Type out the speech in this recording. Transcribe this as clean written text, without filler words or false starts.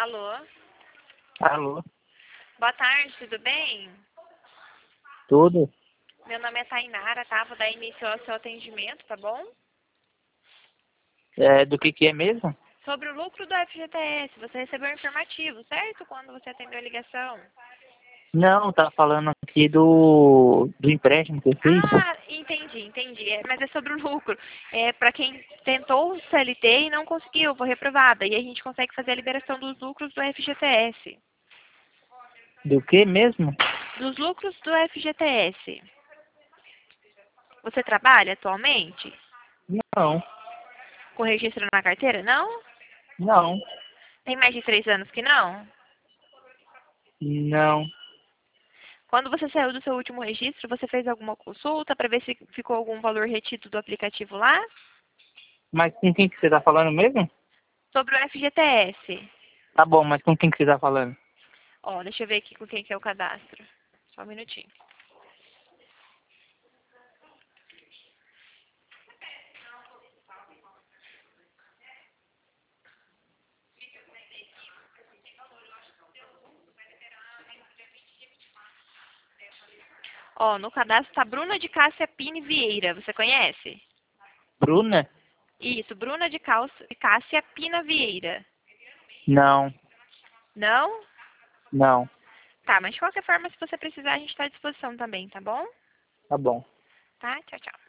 Alô? Alô, Boa tarde, tudo bem? tudo? Meu nome é Tainara, tá? Vou dar início ao seu atendimento, tá bom? Do que é mesmo? Sobre o lucro do FGTS, você recebeu um informativo, certo? Quando você atendeu a ligação. Não, tá falando aqui do empréstimo que eu fiz. Ah, entendi. Mas é sobre o lucro. É para quem tentou o CLT e não conseguiu, foi reprovada. E a gente consegue fazer a liberação dos lucros do FGTS. Do que mesmo? Dos lucros do FGTS. Você trabalha atualmente? Não, Com registro na carteira? Não? não, Tem mais de 3 anos que não? não. Quando você saiu do seu último registro, você fez alguma consulta para ver se ficou algum valor retido do aplicativo lá? Mas com quem que você tá falando mesmo? Sobre o FGTS. Tá bom, mas com quem que você tá falando? Ó, deixa eu ver aqui com quem que é o cadastro. Só um minutinho. Ó, no cadastro tá Bruna de Cássia Pini Vieira. Você conhece? Bruna? Isso, Bruna de Cássia Pina Vieira. Não, Não? não. Tá, mas de qualquer forma, se você precisar, a gente está à disposição também, tá bom? Tá bom. Tá? Tchau, tchau.